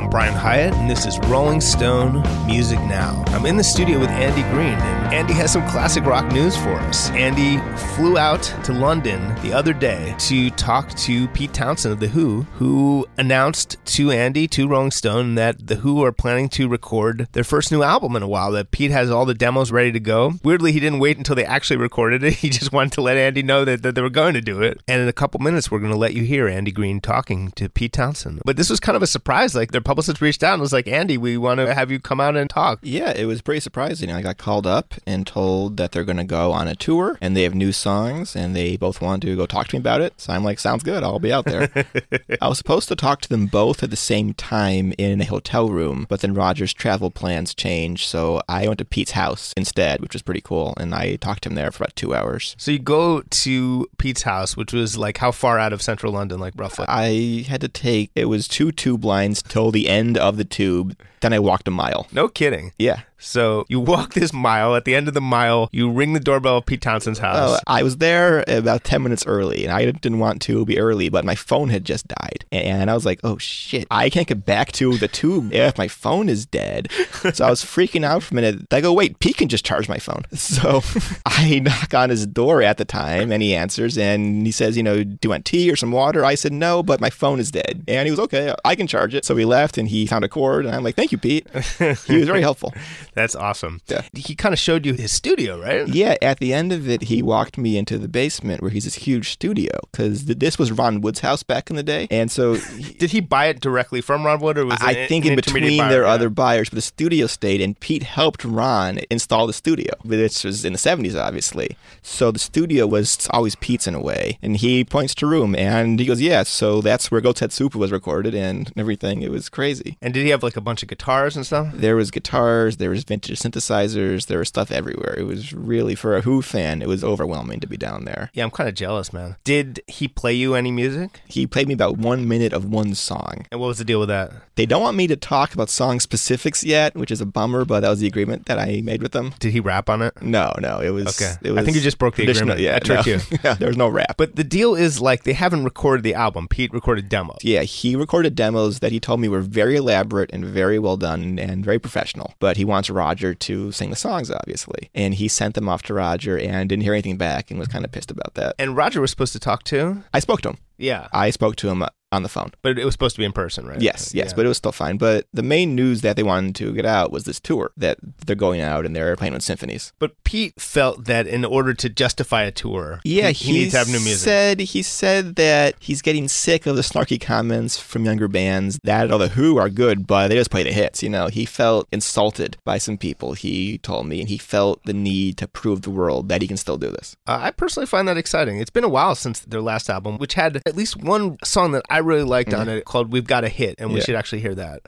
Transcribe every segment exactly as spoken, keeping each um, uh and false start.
I'm Brian Hyatt, and this is Rolling Stone Music Now. I'm in the studio with Andy Green, and Andy has some classic rock news for us. Andy flew out to London the other day to talk to Pete Townshend of The Who, who announced to Andy, to Rolling Stone, that The Who are planning to record their first new album in a while, that Pete has all the demos ready to go. Weirdly, he didn't wait until they actually recorded it. He just wanted to let Andy know that, that they were going to do it. And in a couple minutes, we're going to let you hear Andy Green talking to Pete Townshend. But this was kind of a surprise. Like, their publicist reached out and was like, Andy, we want to have you come out and talk. Yeah, it was pretty surprising. I got called up and told that they're going to go on a tour and they have new songs and they both want to go talk to me about it. So I'm like, sounds good. I'll be out there. I was supposed to talk to them both at the same time in a hotel room, but then Roger's travel plans changed. So I went to Pete's house instead, which was pretty cool. And I talked to him there for about two hours. So you go to Pete's house, which was like how far out of central London, like roughly? I had to take, it was two tube lines till the end of the tube. Then I walked a mile. No kidding. Yeah. So you walk this mile. At the end of the mile, you ring the doorbell of Pete Townshend's house. Oh, I was there about ten minutes early, and I didn't want to be early, but my phone had just died. And I was like, oh, shit, I can't get back to the tube if my phone is dead. So I was freaking out for a minute. I go, wait, Pete can just charge my phone. So I knock on his door at the time, and he answers, and he says, you know, do you want tea or some water? I said, no, but my phone is dead. And he was, okay, I can charge it. So we left, and he found a cord, and I'm like, thank you, Pete. He was very helpful. That's awesome. Yeah. He kind of showed you his studio, right? Yeah, at the end of it, he walked me into the basement where he's this huge studio, because this was Ron Wood's house back in the day. And so... He, Did he buy it directly from Ron Wood, or was I it think an in between buyer? their Yeah. other buyers, but the studio stayed, and Pete helped Ron install the studio. This was in the seventies, obviously. So the studio was always Pete's in a way. And he points to a room, and he goes, yeah, so that's where Goat's Head Super was recorded and everything. It was crazy. And did he have like a bunch of guitars and stuff? There was guitars, there was vintage synthesizers, there was stuff everywhere. It was really, for a Who fan, it was overwhelming to be down there. Yeah, I'm kind of jealous, man. Did he play you any music? He played me about one minute of one song. And what was the deal with that? They don't want me to talk about song specifics yet, which is a bummer, but that was the agreement that I made with them. Did he rap on it? No, no, it was... Okay. It was I think you just broke the agreement. Yeah, I tricked no. you. Yeah, there was no rap. But the deal is, like, they haven't recorded the album. Pete recorded demos. Yeah, he recorded demos that he told me were very elaborate and very well done and very professional. But he wants Roger to sing the songs, obviously. And he sent them off to Roger and didn't hear anything back and was kind of pissed about that. And Roger was supposed to talk too? I spoke to him. Yeah. I spoke to him on the phone. But it was supposed to be in person, right? Yes, yes, Yeah. but it was still fine. But the main news that they wanted to get out was this tour, that they're going out and they're playing with symphonies. But Pete felt that in order to justify a tour, yeah, he, he needs to have new music. Said, he said that he's getting sick of the snarky comments from younger bands that all the Who are good, but they just play the hits. You know, he felt insulted by some people, he told me, and he felt the need to prove the world that he can still do this. Uh, I personally find that exciting. It's been a while since their last album, which had at least one song that I really liked mm. on it called We've Got a Hit, and we yeah. should actually hear that.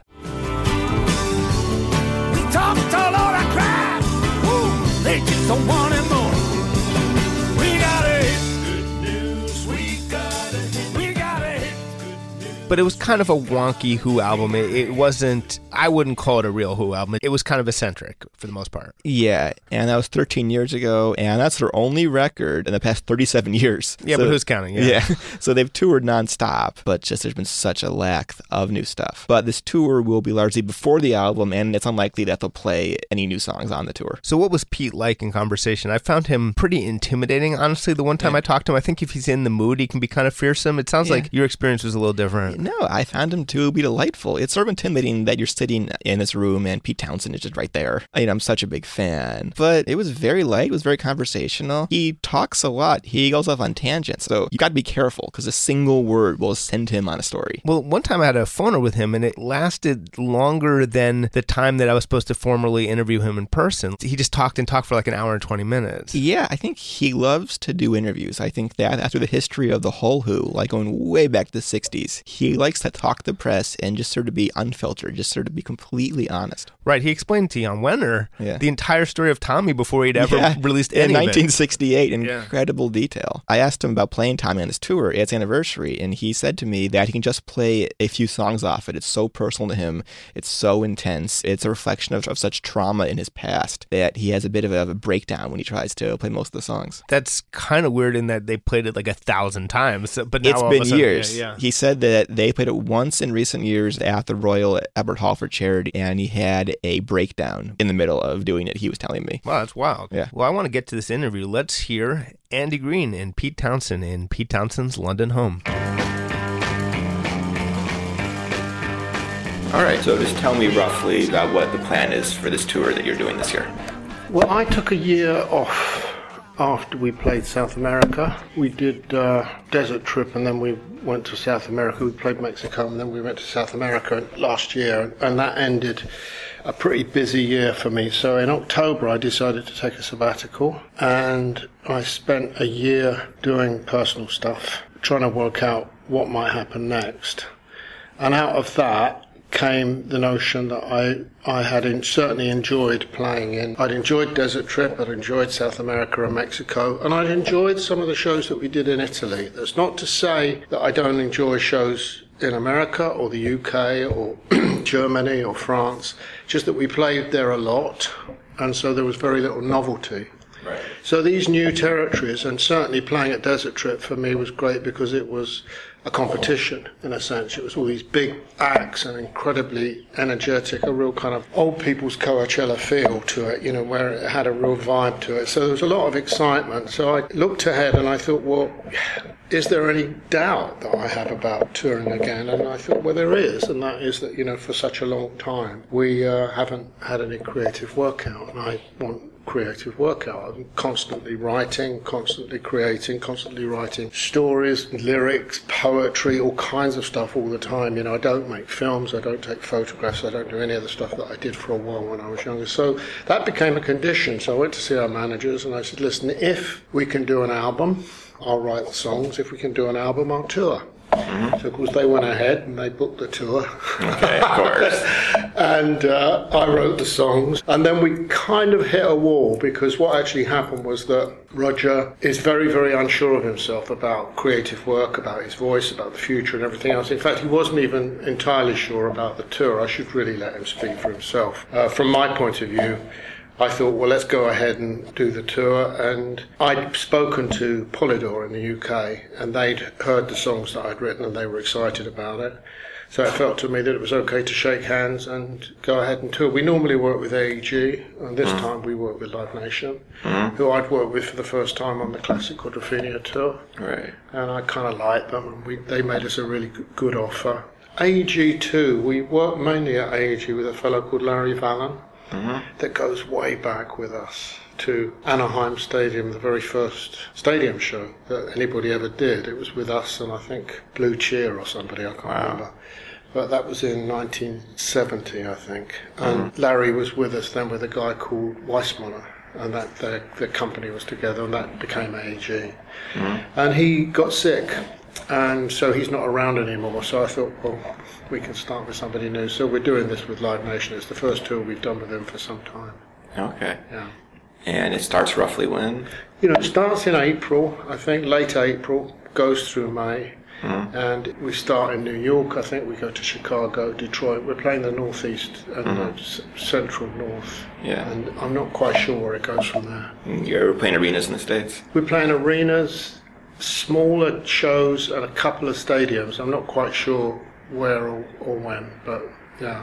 We talked all over that crap. Woo, they just don't want it more. We got a hit. Good news. We got a hit. We got a hit. Good news. But it was kind of a wonky Who album. It, it wasn't, I wouldn't call it a real Who album. It was kind of eccentric for the most part. Yeah, and that was thirteen years ago, and that's their only record in the past thirty-seven years. Yeah, so, but who's counting? Yeah. yeah. So they've toured nonstop, but just there's been such a lack of new stuff. But this tour will be largely before the album, and it's unlikely that they'll play any new songs on the tour. So what was Pete like in conversation? I found him pretty intimidating, honestly. The one time yeah. I talked to him, I think if he's in the mood, he can be kind of fearsome. It sounds yeah. like your experience was a little different. No, I found him to be delightful. It's sort of intimidating that you're sitting in this room and Pete Townshend is just right there. I mean, I'm such a big fan. But it was very light. It was very conversational. He talks a lot. He goes off on tangents. So you got to be careful because a single word will send him on a story. Well, one time I had a phoner with him and it lasted longer than the time that I was supposed to formally interview him in person. He just talked and talked for like an hour and twenty minutes. Yeah, I think he loves to do interviews. I think that after the history of the whole Who, like going way back to the sixties, he likes to talk to the press and just sort of be unfiltered, just sort of be completely honest. Right. He explained to Jan Wenner yeah. the entire story of Tommy before he'd ever yeah. released any in nineteen sixty-eight. Of it. Incredible yeah. detail. I asked him about playing Tommy on his tour. It's anniversary, and he said to me that he can just play a few songs off it. It's so personal to him. It's so intense. It's a reflection of, of such trauma in his past that he has a bit of a, of a breakdown when he tries to play most of the songs. That's kind of weird in that they played it like a thousand times. But now it's all been of a sudden, years. Yeah, yeah. He said that They played it once in recent years at the Royal Albert Hall for charity, and he had a breakdown in the middle of doing it, he was telling me. Wow, that's wild. Yeah. Well, I want to get to this interview. Let's hear Andy Green and Pete Townshend in Pete Townshend's London home. All right, so just tell me roughly about what the plan is for this tour that you're doing this year. Well, I took a year off after we played South America. We did uh, Desert Trip, and then we went to South America. We played Mexico, and then we went to South America last year, and that ended a pretty busy year for me. So in October, I decided to take a sabbatical, and I spent a year doing personal stuff, trying to work out what might happen next. And out of that came the notion that I, I had in, certainly enjoyed playing in. I'd enjoyed Desert Trip, I'd enjoyed South America and Mexico, and I'd enjoyed some of the shows that we did in Italy. That's not to say that I don't enjoy shows in America or the U K or Germany or France, just that we played there a lot, and so there was very little novelty. Right. So these new territories, and certainly playing at Desert Trip for me was great because it was a competition in a sense. It was all these big acts and incredibly energetic, a real kind of old people's Coachella feel to it, you know, where it had a real vibe to it. So there was a lot of excitement. So I looked ahead and I thought, well, is there any doubt that I have about touring again? And I thought, well, there is, and that is that, you know, for such a long time we uh, haven't had any creative work out, and I want creative work out. I'm constantly writing, constantly creating, constantly writing stories, lyrics, poetry, all kinds of stuff all the time. You know, I don't make films, I don't take photographs, I don't do any of the stuff that I did for a while when I was younger. So that became a condition. So I went to see our managers and I said, listen, if we can do an album, I'll write the songs. If we can do an album, I'll tour. Mm-hmm. So, of course, they went ahead and they booked the tour. Okay, of course. And uh, I wrote the songs. And then we kind of hit a wall because what actually happened was that Roger is very, very unsure of himself about creative work, about his voice, about the future and everything else. In fact, he wasn't even entirely sure about the tour. I should really let him speak for himself. Uh, from my point of view, I thought, well, let's go ahead and do the tour. And I'd spoken to Polydor in the U K, and they'd heard the songs that I'd written, and they were excited about it. So it felt to me that it was okay to shake hands and go ahead and tour. We normally work with A E G, and this mm. time we work with Live Nation, mm. who I'd worked with for the first time on the Classic Quadrophenia tour. Right. And I kind of liked them, and we, they made us a really good offer. A E G too, we worked mainly at A E G with a fellow called Larry Vallon. Mm-hmm. That goes way back with us to Anaheim Stadium, the very first stadium show that anybody ever did. It was with us and I think Blue Cheer or somebody, I can't wow. remember. But that was in nineteen seventy, I think. And mm-hmm. Larry was with us then with a guy called Weissmuller, and that their, their company was together, and that became A E G. Mm-hmm. And he got sick, and so he's not around anymore. So I thought, well, we can start with somebody new. So we're doing this with Live Nation. It's the first tour we've done with them for some time. Okay. Yeah. And it starts roughly when? You know, it starts in April, I think, late April, goes through May. Mm. And we start in New York, I think. We go to Chicago, Detroit. We're playing the Northeast and mm. the c- Central North. Yeah. And I'm not quite sure where it goes from there. You're playing arenas in the States? We're playing arenas, smaller shows, and a couple of stadiums. I'm not quite sure where or, or when, but yeah.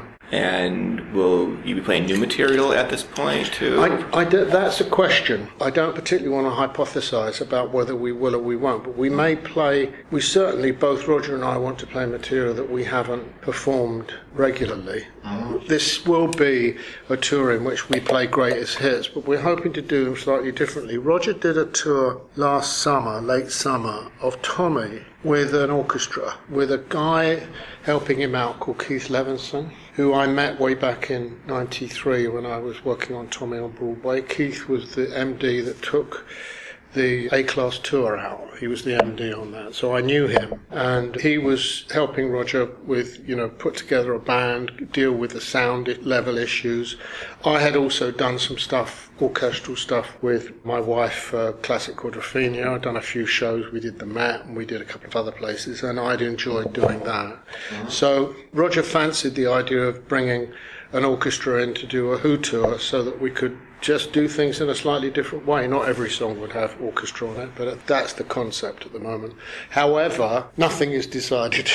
And will you be playing new material at this point too? I, I do, that's a question. I don't particularly want to hypothesize about whether we will or we won't, but we may play, we certainly, both Roger and I want to play material that we haven't performed regularly. Mm. This will be a tour in which we play greatest hits, but we're hoping to do them slightly differently. Roger did a tour last summer, late summer, of Tommy with an orchestra, with a guy helping him out called Keith Levinson, who I met way back in ninety-three when I was working on Tommy on Broadway. Keith was the M D that took the A-Class tour out. He was the M D on that, so I knew him. And he was helping Roger with, you know, put together a band, deal with the sound level issues. I had also done some stuff, orchestral stuff, with my wife, uh, Classic Quadrophenia. I'd done a few shows. We did the Met, and we did a couple of other places, and I'd enjoyed doing that. Mm-hmm. So Roger fancied the idea of bringing an orchestra in to do a Who tour so that we could just do things in a slightly different way. Not every song would have orchestra on it, but that's the concept at the moment. However, nothing is decided.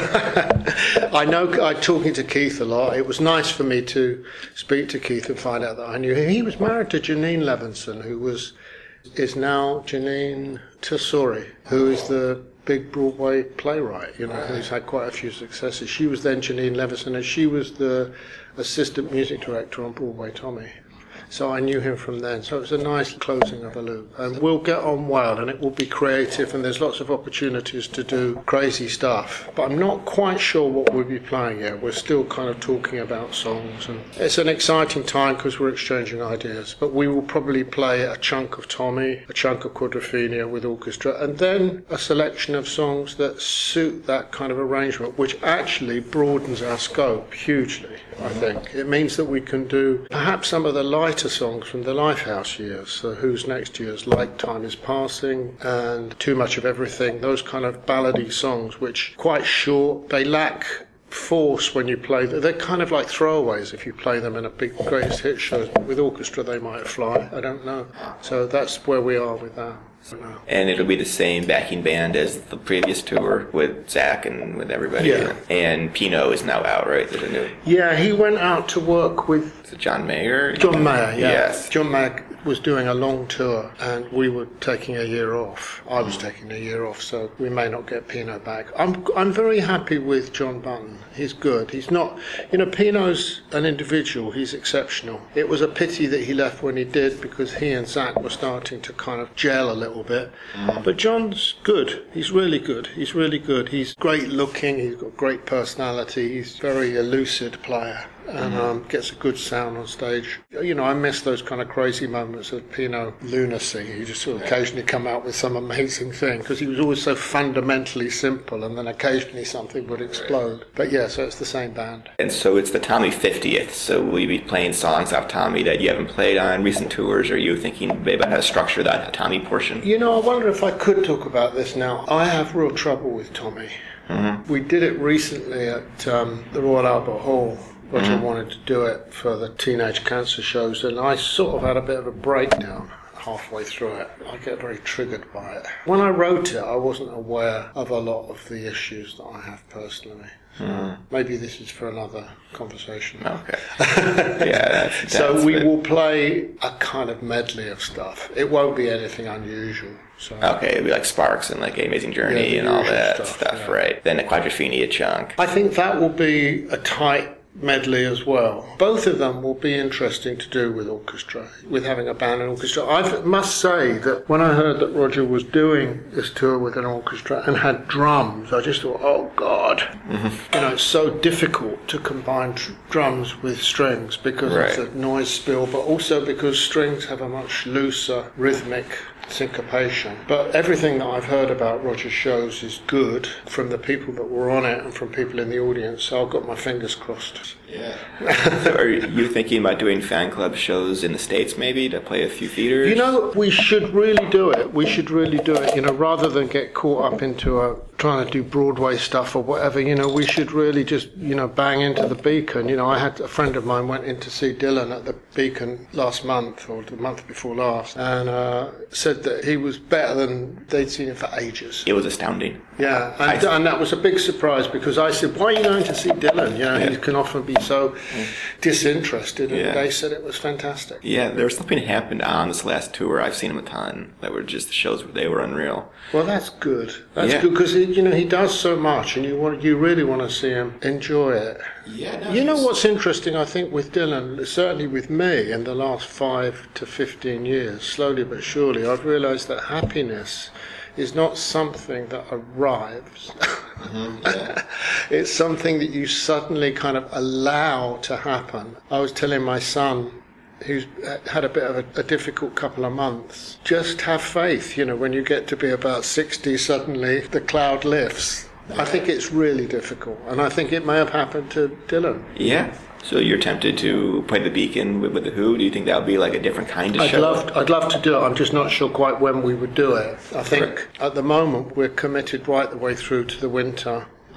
I know I'm talking to Keith a lot. It was nice for me to speak to Keith and find out that I knew him. He was married to Janine Levinson, who was is now Janine Tesori, who is the big Broadway playwright, you know, who's had quite a few successes. She was then Janine Levinson, and she was the assistant music director on Broadway Tommy. So I knew him from then. So it was a nice closing of a loop. And we'll get on well, and it will be creative, and there's lots of opportunities to do crazy stuff. But I'm not quite sure what we'll be playing yet. We're still kind of talking about songs. And it's an exciting time because we're exchanging ideas. But we will probably play a chunk of Tommy, a chunk of Quadrophenia with orchestra, and then a selection of songs that suit that kind of arrangement, which actually broadens our scope hugely, I think. It means that we can do perhaps some of the lighter songs from the Lifehouse years, so Who's Next Years, Like Time Is Passing, and Too Much of Everything, those kind of ballady songs, which quite short, they lack force when you play them. They're kind of like throwaways if you play them in a big greatest hit shows, but with orchestra they might fly, I don't know. So that's where we are with that. And it'll be the same backing band as the previous tour with Zach and with everybody. Yeah. And Pino is now out, right? There's a new. Yeah, he went out to work with Is it John Mayer? John Mayer, yeah. Yes. John Mayer was doing a long tour, and we were taking a year off. I was taking a year off, so we may not get Pino back. I'm I'm very happy with John Button. He's good. He's not, you know, Pino's an individual. He's exceptional. It was a pity that he left when he did, because he and Zach were starting to kind of gel a little bit. Mm. But John's good. He's really good. He's really good. He's great looking. He's got great personality. He's a very lucid player. And um, gets a good sound on stage. You know, I miss those kind of crazy moments of Pino lunacy. He just sort of occasionally come out with some amazing thing, because he was always so fundamentally simple, and then occasionally something would explode. But yeah, so it's the same band. And so it's the Tommy fiftieth, so will you be playing songs off Tommy that you haven't played on recent tours, or are you thinking about how to structure that Tommy portion? You know, I wonder if I could talk about this now. I have real trouble with Tommy. Mm-hmm. We did it recently at um, the Royal Albert Hall. Roger mm-hmm. wanted to do it for the Teenage Cancer shows, and I sort of had a bit of a breakdown halfway through it. I get very triggered by it. When I wrote it, I wasn't aware of a lot of the issues that I have personally. So mm. maybe this is for another conversation. Okay. Yeah, that's, that's So we good. will play a kind of medley of stuff. It won't be anything unusual. So. Okay, it'll be like Sparks and like Amazing Journey Yeah, and all usual that stuff, stuff, yeah. right? Then a Quadrophenia chunk. I think that will be a tight medley as well. Both of them will be interesting to do with orchestra, with having a band and orchestra. I must say that when I heard that Roger was doing this tour with an orchestra and had drums, I just thought, oh God, mm-hmm. you know, it's so difficult to combine tr- drums with strings because right. it's a noise spill, but also because strings have a much looser rhythmic syncopation. But everything that I've heard about Roger's shows is good from the people that were on it and from people in the audience, so I've got my fingers crossed. Yeah. So are you thinking about doing fan club shows in the States maybe to play a few theaters? You know, we should really do it. We should really do it, you know, rather than get caught up into a, trying to do Broadway stuff or whatever, you know, we should really just, you know, bang into the Beacon. You know, I had a friend of mine went in to see Dylan at the Beacon last month or the month before last, and uh, said that he was better than they'd seen him for ages. It was astounding. Yeah, and, and that was a big surprise because I said, why are you going to see Dylan? You know, yeah. he can often be so mm. disinterested, and yeah. they said it was fantastic. Yeah, there was something that happened on this last tour. I've seen him a ton that were just the shows where they were unreal. Well, that's good. That's yeah. good because, you know, he does so much and you want, you really want to see him enjoy it. Yeah, no, you know what's interesting, I think, with Dylan, certainly with me in the last five to fifteen years, slowly but surely, I've realised that happiness is not something that arrives. Mm-hmm, yeah. It's something that you suddenly kind of allow to happen. I was telling my son, who's had a bit of a, a difficult couple of months, just have faith. You know, when you get to be about sixty, suddenly the cloud lifts. I think it's really difficult, and I think it may have happened to Dylan. Yeah. So you're tempted to play the Beacon with, with the Who? Do you think that would be like a different kind of I'd show? Love, I'd love to do it. I'm just not sure quite when we would do it. I think right. at the moment we're committed right the way through to the winter.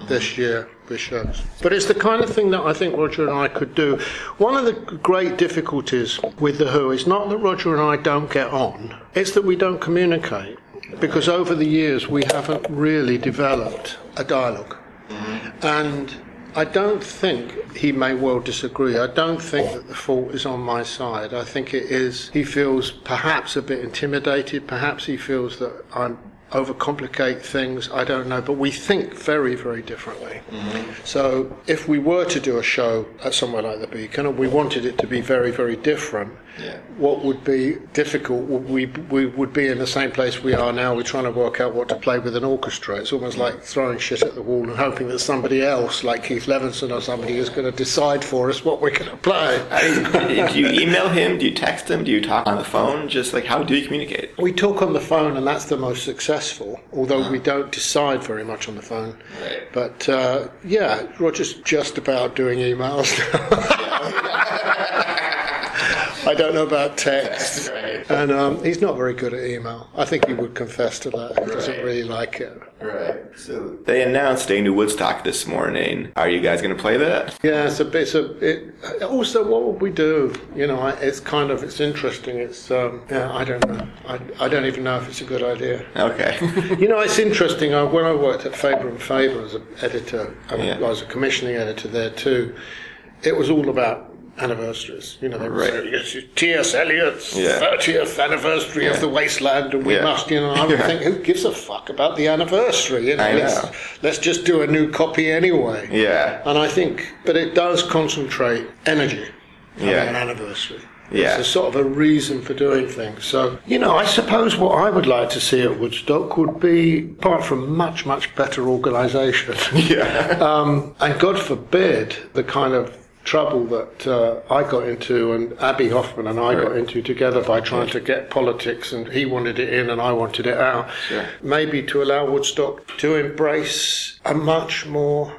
this year with shows. But it's the kind of thing that I think Roger and I could do. One of the great difficulties with The Who is not that Roger and I don't get on, it's that we don't communicate. Because over the years we haven't really developed a dialogue. Mm-hmm. And I don't think, he may well disagree, I don't think that the fault is on my side. I think it is, he feels perhaps a bit intimidated, perhaps he feels that I'm overcomplicate things, I don't know, but we think very, very differently. Mm-hmm. So if we were to do a show at somewhere like the Beacon and we wanted it to be very, very different, yeah. what would be difficult, we, we would be in the same place we are now, we're trying to work out what to play with an orchestra. It's almost like throwing shit at the wall and hoping that somebody else, like Keith Levinson or somebody, is going to decide for us what we're going to play. I mean, do you email him? Do you text him? Do you talk on the phone? Just like, how do you communicate? We talk on the phone, and that's the most successful. Although we don't decide very much on the phone. Right. But, uh, yeah, Roger's just about doing emails now. I don't know about text. Right. And um, he's not very good at email. I think he would confess to that. He right. doesn't really like it. Right. So they announced a new Woodstock this morning. Are you guys going to play that? Yeah, it's a bit. It's a, it, also, what would we do? You know, it's kind of, it's interesting. It's, um, yeah, I don't know. I, I don't even know if it's a good idea. Okay. You know, it's interesting. I, when I worked at Faber and Faber as an editor, and yeah. I was a commissioning editor there too, it was all about anniversaries. You know, they would right. say, T S Eliot's yeah. thirtieth anniversary yeah. of The Wasteland, and we yeah. must, you know, I would yeah. think, who gives a fuck about the anniversary? You know, I let's, know. let's just do a new copy anyway. Yeah. And I think, but it does concentrate energy on yeah. an anniversary. Yeah. It's a sort of a reason for doing things. So, you know, I suppose what I would like to see at Woodstock would be, apart from much, much better organisation, yeah. um, and God forbid the kind of trouble that uh, I got into and Abby Hoffman and I right. got into together by trying to get politics, and he wanted it in and I wanted it out. Sure. Maybe to allow Woodstock to embrace a much more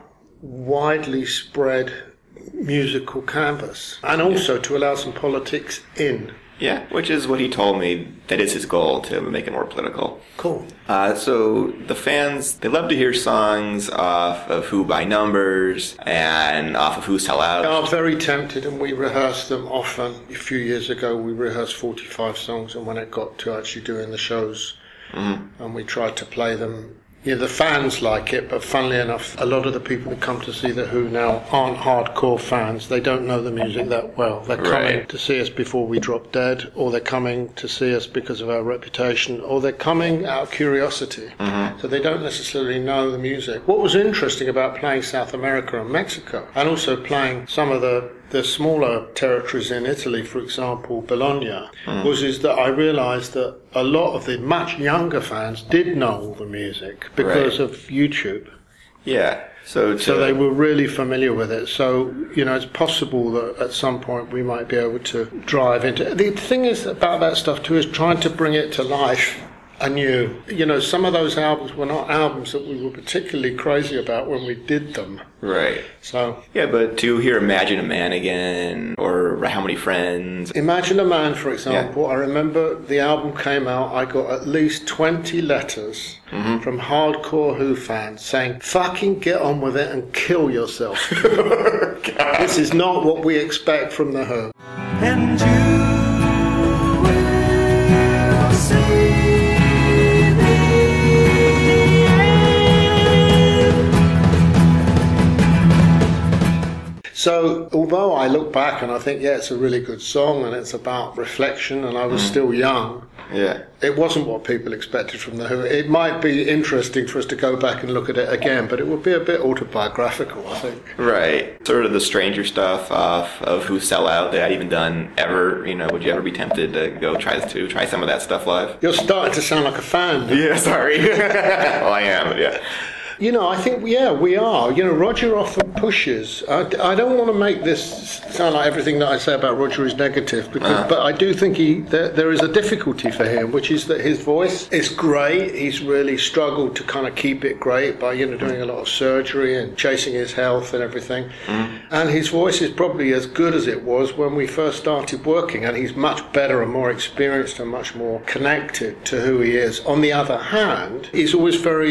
widely spread musical canvas, and also to allow some politics in. Yeah, which is what he told me. That is his goal, to make it more political. Cool. Uh, so the fans, they love to hear songs off of Who by Numbers and off of Who Sell Out. We are very tempted, and we rehearse them often. A few years ago, we rehearsed forty-five songs, and when it got to actually doing the shows, mm-hmm. and we tried to play them. Yeah, the fans like it, but funnily enough, a lot of the people that come to see The Who now aren't hardcore fans. They don't know the music that well. They're coming right. to see us before we drop dead, or they're coming to see us because of our reputation, or they're coming out of curiosity. Mm-hmm. So they don't necessarily know the music. What was interesting about playing South America and Mexico, and also playing some of the the smaller territories in Italy, for example, Bologna, mm. was is that I realised that a lot of the much younger fans did know all the music because right. of YouTube. Yeah. So, to... so they were really familiar with it. So, you know, it's possible that at some point we might be able to drive into it. The thing is about that stuff too is trying to bring it to life anew. You know, some of those albums were not albums that we were particularly crazy about when we did them. Right. So yeah, but to hear Imagine a Man again, or How Many Friends. Imagine a Man, for example, yeah. I remember the album came out, I got at least twenty letters mm-hmm. from hardcore Who fans saying, fucking get on with it and kill yourself. This is not what we expect from The Who. And you will see. So, although I look back and I think, yeah, it's a really good song and it's about reflection, and I was mm. still young, yeah, it wasn't what people expected from The Who. It might be interesting for us to go back and look at it again, but it would be a bit autobiographical, I think. Right. Sort of the stranger stuff off of Who Sell Out that I'd even done ever. You know, would you ever be tempted to go try to try some of that stuff live? You're starting to sound like a fan. Yeah, sorry. Well, I am, yeah. You know, I think, yeah, we are. You know, Roger often pushes. I, I don't want to make this sound like everything that I say about Roger is negative, because, uh-huh. but I do think he there, there is a difficulty for him, which is that his voice is great. He's really struggled to kind of keep it great by, you know, doing a lot of surgery and chasing his health and everything. Mm. And his voice is probably as good as it was when we first started working, and he's much better and more experienced and much more connected to who he is. On the other hand, he's always very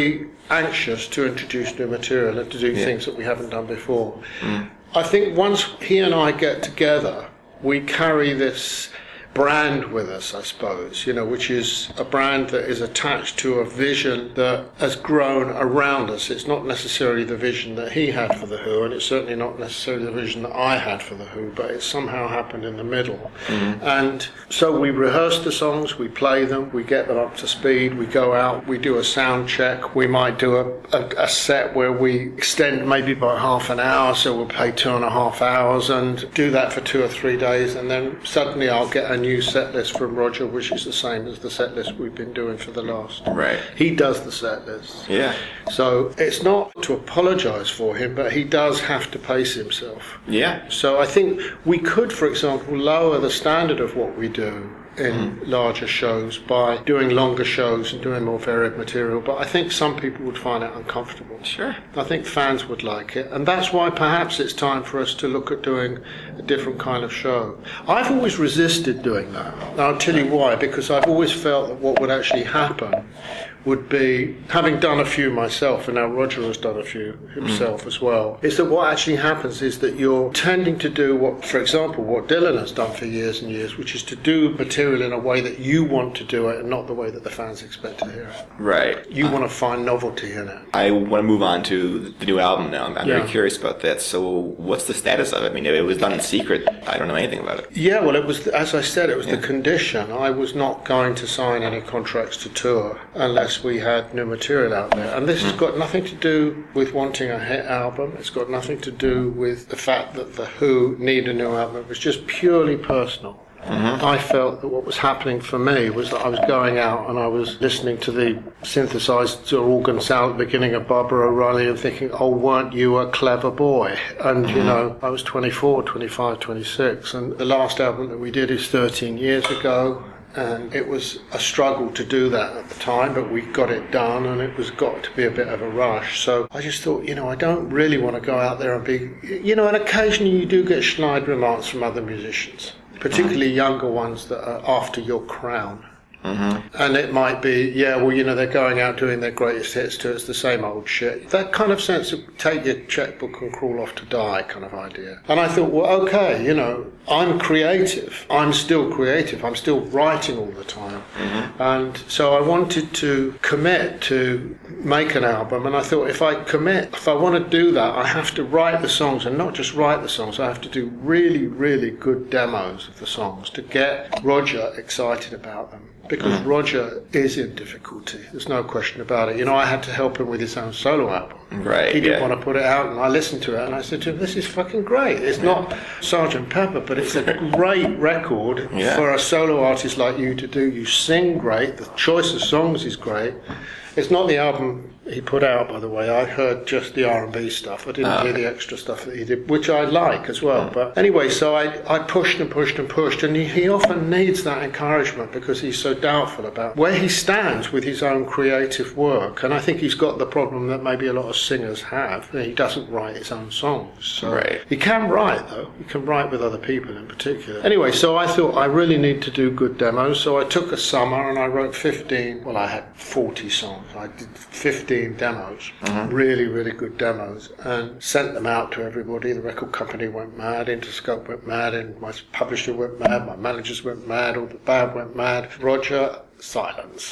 anxious to introduce new material and to do Yeah. things that we haven't done before. Mm. I think once he and I get together, we carry this brand with us, I suppose, you know, which is a brand that is attached to a vision that has grown around us. It's not necessarily the vision that he had for The Who, and it's certainly not necessarily the vision that I had for The Who, but it somehow happened in the middle. Mm-hmm. And so we rehearse the songs, we play them, we get them up to speed, we go out, we do a sound check, we might do a, a, a set where we extend maybe by half an hour, so we'll play two and a half hours and do that for two or three days, and then suddenly I'll get a new new set list from Roger, which is the same as the set list we've been doing for the last. Right. He does the set list. Yeah. So it's not to apologise for him, but he does have to pace himself. Yeah. So I think we could, for example, lower the standard of what we do in mm. larger shows by doing longer shows and doing more varied material, but I think some people would find it uncomfortable. Sure. I think fans would like it, and that's why perhaps it's time for us to look at doing a different kind of show. I've always resisted doing that. Now, I'll tell you why, because I've always felt that what would actually happen would be, having done a few myself, and now Roger has done a few himself mm. as well, is that what actually happens is that you're tending to do what, for example, what Dylan has done for years and years, which is to do material in a way that you want to do it and not the way that the fans expect to hear it. Right. You uh, want to find novelty in it. I want to move on to the new album now. I'm yeah. very curious about that. So what's the status of it? I mean, it was done in secret. I don't know anything about it. Yeah, well, it was, as I said, it was yeah. the condition. I was not going to sign any contracts to tour unless we had new material out there. And this mm. has got nothing to do with wanting a hit album. It's got nothing to do with the fact that The Who need a new album. It was just purely personal. Mm-hmm. I felt that what was happening for me was that I was going out and I was listening to the synthesized organ sound at the beginning of Barbara O'Reilly and thinking, oh, weren't you a clever boy? And, mm-hmm. you know, I was twenty-four, twenty-five, twenty-six, and the last album that we did is thirteen years ago. And it was a struggle to do that at the time, but we got it done, and it was got to be a bit of a rush. So I just thought, you know, I don't really want to go out there and be, you know, and occasionally you do get snide remarks from other musicians, particularly younger ones that are after your crown. Mm-hmm. And it might be, yeah, well, you know, they're going out doing their greatest hits too. It's the same old shit. That kind of sense of take your checkbook and crawl off to die kind of idea. And I thought, well, okay, you know, I'm creative. I'm still creative. I'm still writing all the time. Mm-hmm. And so I wanted to commit to make an album. And I thought, if I commit, if I want to do that, I have to write the songs, and not just write the songs. I have to do really, really good demos of the songs to get Roger excited about them. Because Roger is in difficulty. There's no question about it. You know, I had to help him with his own solo album. Right. He didn't yeah. want to put it out, and I listened to it, and I said to him, this is fucking great. It's not Sergeant Pepper, but it's a great record yeah. for a solo artist like you to do. You sing great. The choice of songs is great. It's not the album he put out, by the way. I heard just the R and B stuff. I didn't oh. hear the extra stuff that he did, which I like as well. But anyway, so I, I pushed and pushed and pushed, and he, he often needs that encouragement because he's so doubtful about where he stands with his own creative work. And I think he's got the problem that maybe a lot of singers have. He doesn't write his own songs. So right. He can write, though. He can write with other people in particular. Anyway, so I thought I really need to do good demos. So I took a summer and I wrote fifteen, well, I had forty songs. I did fifteen demos, mm-hmm. really, really good demos, and sent them out to everybody. The record company went mad, Interscope went mad, and my publisher went mad, my managers went mad, all the band went mad. Roger, silence.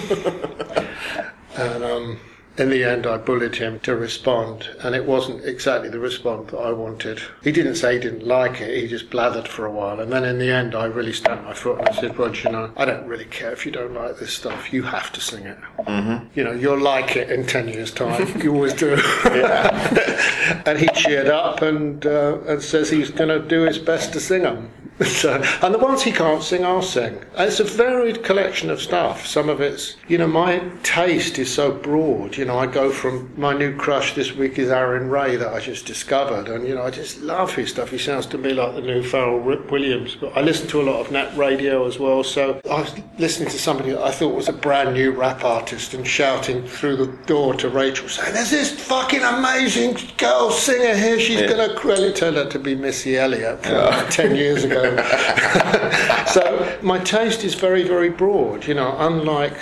and um, in the end, I bullied him to respond, and it wasn't exactly the response that I wanted. He didn't say he didn't like it, he just blathered for a while, and then in the end, I really stamped my foot and I said, Roger, you know, I don't really care if you don't like this stuff, you have to sing it. Mm-hmm. You know, you'll like it in ten years' time, you always do. And he cheered up and, uh, and says he's going to do his best to sing them. So, and the ones he can't sing, I'll sing. And it's a varied collection of stuff. Some of it's, you know, my taste is so broad. You know, I go from, my new crush this week is Aaron Ray that I just discovered. And, you know, I just love his stuff. He sounds to me like the new Pharrell Williams. But I listen to a lot of net radio as well. So I was listening to somebody that I thought was a brand new rap artist and shouting through the door to Rachel saying, there's this fucking amazing girl singer here. She's yeah. going to credit her to be Missy Elliott from oh. ten years ago. So my taste is very, very broad, you know, unlike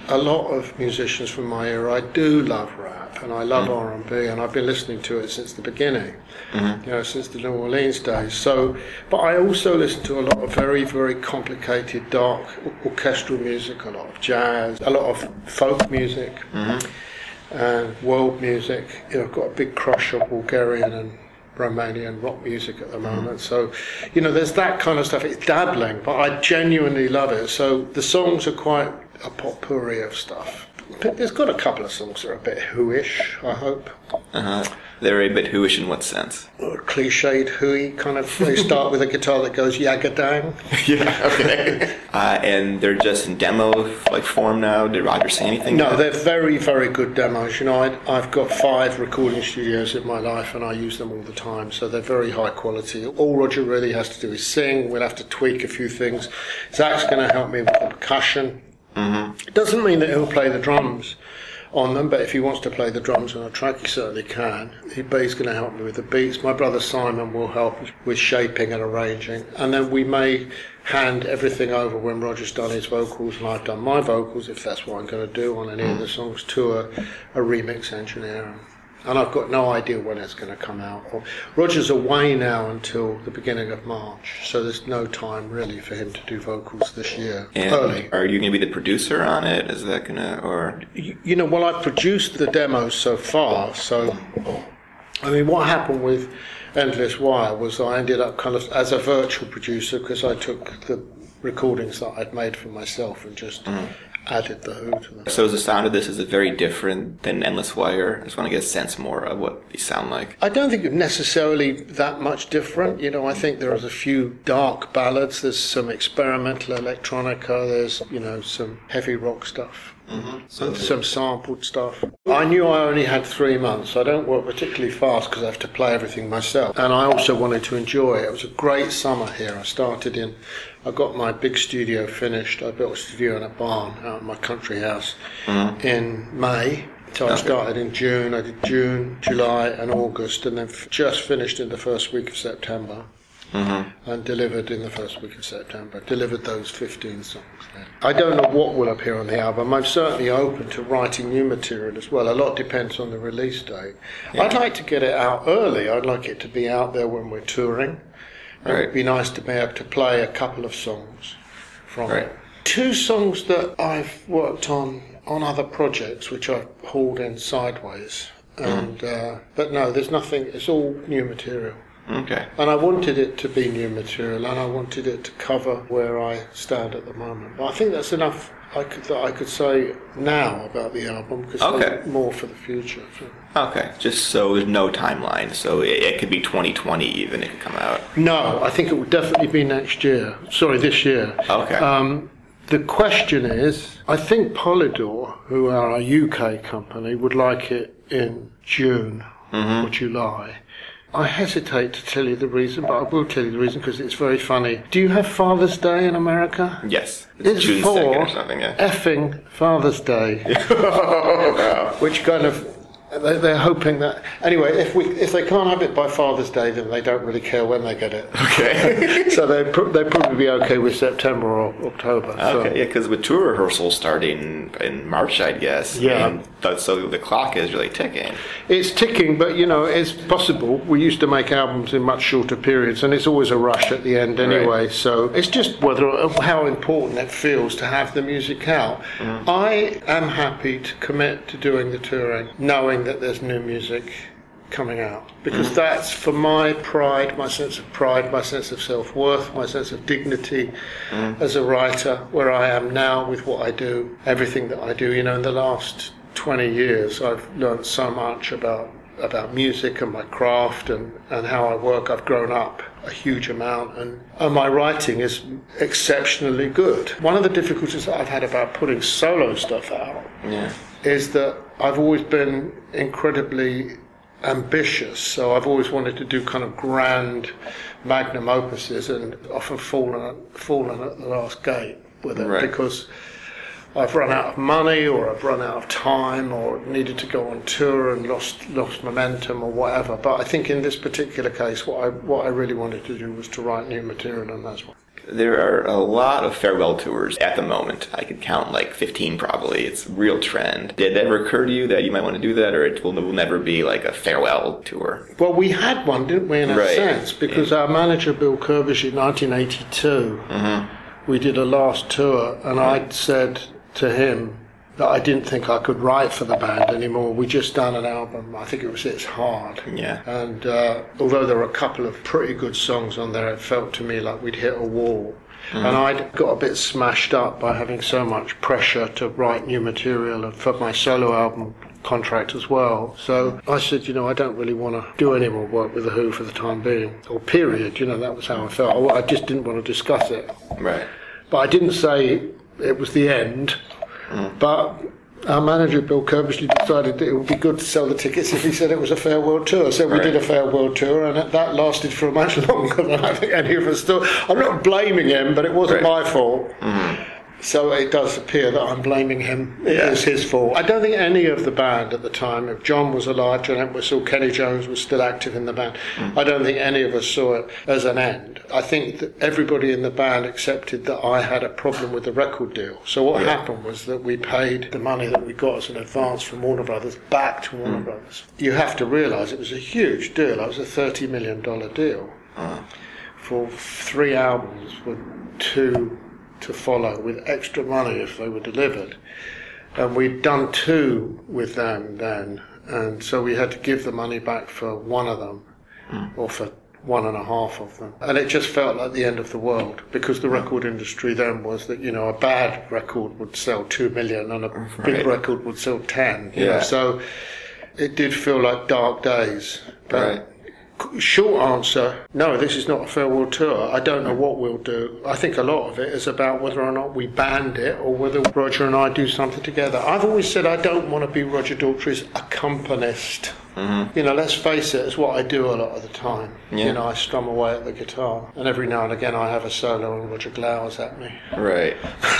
a lot of musicians from my era, I do love rap and I love mm. R and B, and I've been listening to it since the beginning, mm-hmm. you know, since the New Orleans days. So, but I also listen to a lot of very, very complicated, dark orchestral music, a lot of jazz, a lot of folk music, mm-hmm. and world music. You know, I've got a big crush on Bulgarian and Romanian rock music at the moment. So, you know, there's that kind of stuff. It's dabbling, but I genuinely love it. So the songs are quite a potpourri of stuff. But there's got a couple of songs that are a bit hooish, I hope. Uh-huh. They're a bit hooish in what sense? Or cliched hooey, kind of. They start with a guitar that goes yagadang. Yeah, okay. uh, and they're just in demo like form now. Did Roger say anything? No, they're very, very good demos. You know, I, I've got five recording studios in my life, and I use them all the time. So they're very high quality. All Roger really has to do is sing. We'll have to tweak a few things. Zach's going to help me with the percussion. Mm-hmm. It doesn't mean that he'll play the drums on them, but if he wants to play the drums on a track, he certainly can. He, but he's going to help me with the beats. My brother Simon will help with shaping and arranging, and then we may hand everything over when Roger's done his vocals and I've done my vocals, if that's what I'm going to do on any of the songs, to a, a remix engineer. And I've got no idea when it's going to come out. Roger's away now until the beginning of March, so there's no time really for him to do vocals this year. And early. Are you going to be the producer on it? Is that going to, or? You, you know, well, I've produced the demos so far, so, I mean, what happened with Endless Wire was I ended up kind of as a virtual producer, because I took the recordings that I'd made for myself and just mm. added the Who to them. So is the sound of this, is it very different than Endless Wire? I just want to get a sense more of what these sound like. I don't think it's necessarily that much different. You know, I think there's a few dark ballads, there's some experimental electronica, there's, you know, some heavy rock stuff. Mm-hmm. So some sampled stuff. I knew I only had three months. I don't work particularly fast because I have to play everything myself. And I also wanted to enjoy it. It was a great summer here. I started in, I got my big studio finished. I built a studio in a barn out in my country house mm-hmm. in May. So I started in June. I did June, July and August, and then f- just finished in the first week of September. Mm-hmm. And delivered in the first week of September. Delivered those fifteen songs then. I don't know what will appear on the album. I'm certainly open to writing new material as well. A lot depends on the release date. Yeah. I'd like to get it out early. I'd like it to be out there when we're touring. Right. It would be nice to be able to play a couple of songs from right. it. Two songs that I've worked on on other projects, which I've hauled in sideways. And mm. uh, but no, there's nothing. It's all new material. Okay. And I wanted it to be new material, and I wanted it to cover where I stand at the moment. But I think that's enough I could, that I could say now about the album, because okay. there's more for the future. Okay, just so there's no timeline. So it, it could be twenty twenty even, it could come out. No, I think it would definitely be next year. Sorry, this year. Okay. Um, the question is, I think Polydor, who are a U K company, would like it in June mm-hmm. or July. I hesitate to tell you the reason, but I will tell you the reason because it's very funny. Do you have Father's Day in America? Yes. It's, it's June for second or something, yeah. effing Father's Day. Which kind of... They're hoping that... Anyway, if we if they can't have it by Father's Day, then they don't really care when they get it. Okay. So they'd, pr- they'd probably be okay with September or October. Okay, so. yeah, because with tour rehearsals starting in March, I guess. Yeah. And th- so the clock is really ticking. It's ticking, but, you know, it's possible. We used to make albums in much shorter periods, and it's always a rush at the end anyway. Right. So it's just whether how important it feels to have the music out. Mm. I am happy to commit to doing the touring, knowing that there's new music coming out, because mm. that's for my pride, my sense of pride, my sense of self-worth, my sense of dignity mm. as a writer, where I am now with what I do, everything that I do. You know, in the last twenty years I've learned so much about about music and my craft and, and how I work. I've grown up a huge amount, and, and my writing is exceptionally good. One of the difficulties that I've had about putting solo stuff out yeah. is that I've always been incredibly ambitious, so I've always wanted to do kind of grand magnum opuses, and often fallen fallen at the last gate with it right. because I've run out of money, or I've run out of time, or needed to go on tour and lost lost momentum or whatever. But I think in this particular case, what I what I really wanted to do was to write new material, and that's what. There are a lot of farewell tours at the moment. I could count like fifteen probably. It's a real trend. Did it ever occur to you that you might want to do that, or it will, will never be like a farewell tour? Well, we had one, didn't we, in a Right. sense, because Yeah. our manager, Bill Kirbish, in nineteen eighty-two, Mm-hmm. we did a last tour, and I'd said to him that I didn't think I could write for the band anymore. We just done an album, I think it was It's Hard. Yeah. And uh, although there were a couple of pretty good songs on there, it felt to me like we'd hit a wall. Mm. And I'd got a bit smashed up by having so much pressure to write new material and for my solo album contract as well. So I said, you know, I don't really want to do any more work with The Who for the time being, or period. You know, that was how I felt. I just didn't want to discuss it. Right. But I didn't say it was the end. Mm. But our manager, Bill Kirbish, decided that it would be good to sell the tickets if he said it was a farewell tour. So we Right. did a farewell tour, and that lasted for much longer than I think any of us thought. I'm not blaming him, but it wasn't Right. my fault. Mm-hmm. So it does appear that I'm blaming him. It Yeah. was his fault. I don't think any of the band at the time, if John was alive, John Entwistle, Kenny Jones was still active in the band, mm. I don't think any of us saw it as an end. I think that everybody in the band accepted that I had a problem with the record deal. So what Yeah. happened was that we paid the money that we got as an advance from Warner Brothers back to Warner mm. Brothers. You have to realise it was a huge deal. It was a thirty million dollars deal uh. for three albums with two to follow, with extra money if they were delivered. And we'd done two with them then, and so we had to give the money back for one of them, mm. or for one and a half of them. And it just felt like the end of the world, because the record industry then was that, you know, a bad record would sell two million and a right. big record would sell ten. You yeah. know? So it did feel like dark days. But right. Short answer, no, this is not a farewell tour. I don't know what we'll do. I think a lot of it is about whether or not we band it or whether Roger and I do something together. I've always said I don't want to be Roger Daltrey's accompanist. Mm-hmm. You know, let's face it, it's what I do a lot of the time. Yeah. You know, I strum away at the guitar, and every now and again I have a solo and Roger glowers at me. Right.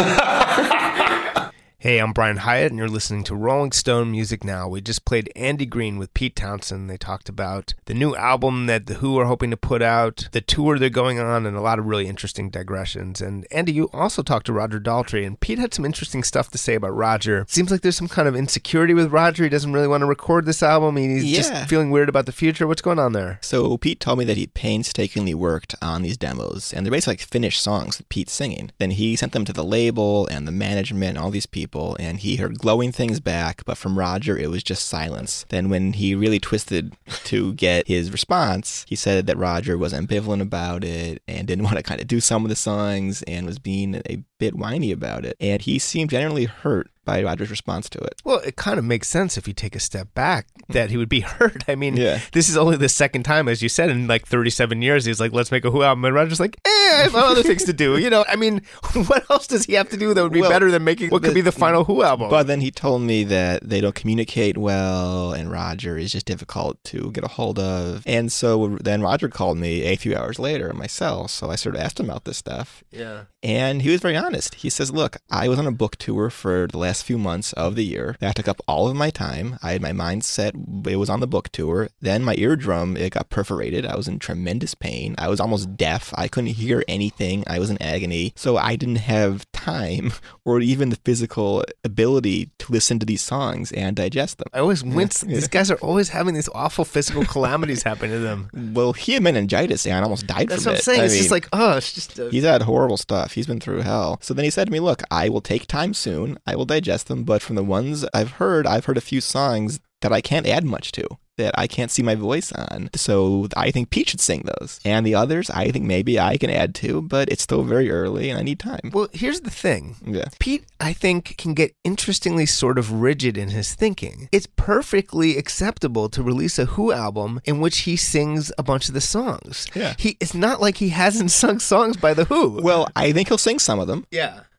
Hey, I'm Brian Hyatt, and you're listening to Rolling Stone Music Now. We just played Andy Green with Pete Townshend. They talked about the new album that The Who are hoping to put out, the tour they're going on, and a lot of really interesting digressions. And Andy, you also talked to Roger Daltrey, and Pete had some interesting stuff to say about Roger. It seems like there's some kind of insecurity with Roger. He doesn't really want to record this album. He's yeah. just feeling weird about the future. What's going on there? So Pete told me that he painstakingly worked on these demos, and they're basically like finished songs with Pete singing. Then he sent them to the label and the management and all these people, and he heard glowing things back, but from Roger it was just silence. Then when he really twisted to get his response, he said that Roger was ambivalent about it and didn't want to kind of do some of the songs and was being a bit whiny about it. And he seemed generally hurt by Roger's response to it. Well, it kind of makes sense if you take a step back that he would be hurt. I mean, yeah. this is only the second time, as you said, in like thirty-seven years, he's like, let's make a Who album. And Roger's like, eh, I have other things to do. You know, I mean, what else does he have to do that would be well, better than making what could the, be the final Who album? But then he told me that they don't communicate well, and Roger is just difficult to get a hold of. And so then Roger called me a few hours later in my cell, so I sort of asked him about this stuff. Yeah. And he was very honest. He says, look, I was on a book tour for the last few months of the year. That took up all of my time. I had my mind set. It was on the book tour. Then my eardrum, it got perforated. I was in tremendous pain. I was almost deaf. I couldn't hear anything. I was in agony. So I didn't have time or even the physical ability to listen to these songs and digest them. I always wince. Yeah. These guys are always having these awful physical calamities happen to them. Well, he had meningitis and almost died That's from it. That's what I'm saying. I it's mean, just like, oh, it's just... A... He's had horrible stuff. He's been through hell. So then he said to me, look, I will take time soon. I will digest them. But from the ones I've heard, I've heard a few songs that I can't add much to, that I can't see my voice on. So I think Pete should sing those. And the others, I think maybe I can add to, but it's still very early and I need time. Well, here's the thing. Yeah. Pete, I think, can get interestingly sort of rigid in his thinking. It's perfectly acceptable to release a Who album in which he sings a bunch of the songs. Yeah. He, it's not like he hasn't sung songs by The Who. Well, I think he'll sing some of them. Yeah.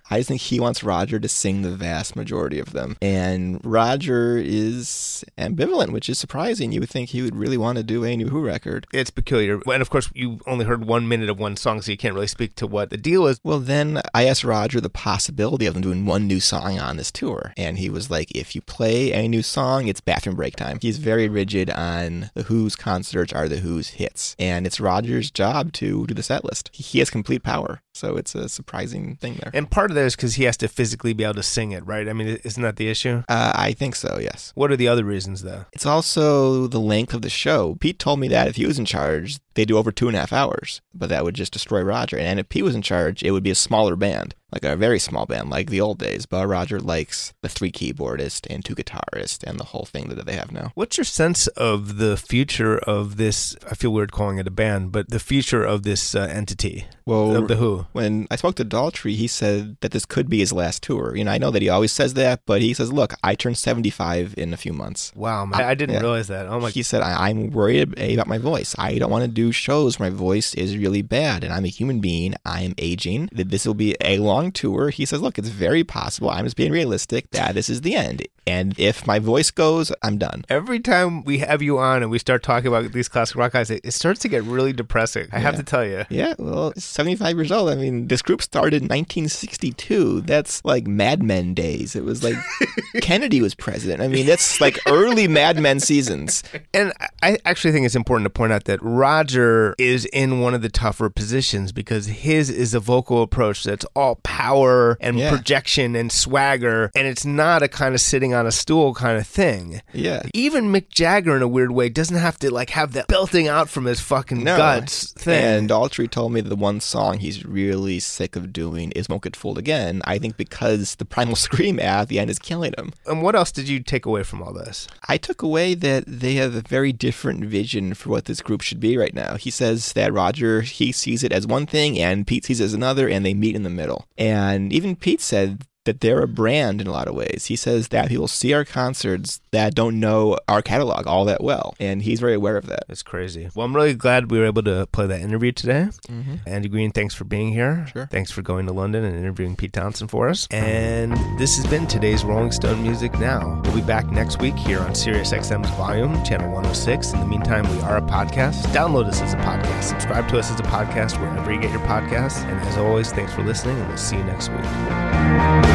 I just think he wants Roger to sing the vast majority of them. And Roger is ambivalent, which is surprising. You would think he would really want to do a new Who record. It's peculiar. And of course, you only heard one minute of one song, so you can't really speak to what the deal is. Well, then I asked Roger the possibility of them doing one new song on this tour. And he was like, if you play a new song, it's bathroom break time. He's very rigid on the Who's concerts are the Who's hits. And it's Roger's job to do the set list. He has complete power. So it's a surprising thing there. And part of that is because he has to physically be able to sing it, right? I mean, isn't that the issue? Uh, I think so, yes. What are the other reasons, though? It's also the length of the show. Pete told me that if he was in charge, they'd do over two and a half hours, but that would just destroy Roger. And if Pete was in charge, it would be a smaller band, like a very small band, like the old days. But Roger likes the three keyboardists and two guitarists and the whole thing that they have now. What's your sense of the future of this? I feel weird calling it a band, but the future of this uh, entity, well, of the Who. When I spoke to Daltrey, he said that this could be his last tour. You know, I know that he always says that, but he says, look, I turned seventy-five in a few months. Wow, man. I, I didn't yeah. realize that. Oh my! He said, I- I'm worried about my voice. I don't want to do shows where my voice is really bad, and I'm a human being. I am aging. This will be a long tour. He says, look, it's very possible. I'm just being realistic that this is the end. And if my voice goes, I'm done. Every time we have you on and we start talking about these classic rock guys, it, it starts to get really depressing. I yeah. have to tell you. Yeah, well, seventy-five years old. I mean, this group started in nineteen sixty-two. That's like Mad Men days. It was like Kennedy was president. I mean, that's like early Mad Men seasons. And I actually think it's important to point out that Roger is in one of the tougher positions because his is a vocal approach that's all power and Yeah. projection and swagger, and it's not a kind of sitting on a stool kind of thing. Yeah. Even Mick Jagger, in a weird way, doesn't have to like have that belting out from his fucking No. guts thing. And Daltrey told me that the one song he's really sick of doing is Won't Get Fooled Again. I think because the Primal Scream at the end is killing him. And what else did you take away from all this? I took away that they have a very different vision for what this group should be right now. He says that Roger, he sees it as one thing and Pete sees it as another, and they meet in the middle. And even Pete said that they're a brand in a lot of ways. He says that people see our concerts that don't know our catalog all that well, and he's very aware of that. It's crazy. Well, I'm really glad we were able to play that interview today. Mm-hmm. Andy Green, thanks for being here. Sure. Thanks for going to London and interviewing Pete Townsend for us. And this has been today's Rolling Stone Music Now. We'll be back next week here on Sirius X M's Volume, Channel one oh six. In the meantime, we are a podcast. Download us as a podcast. Subscribe to us as a podcast wherever you get your podcasts. And as always, thanks for listening, and we'll see you next week.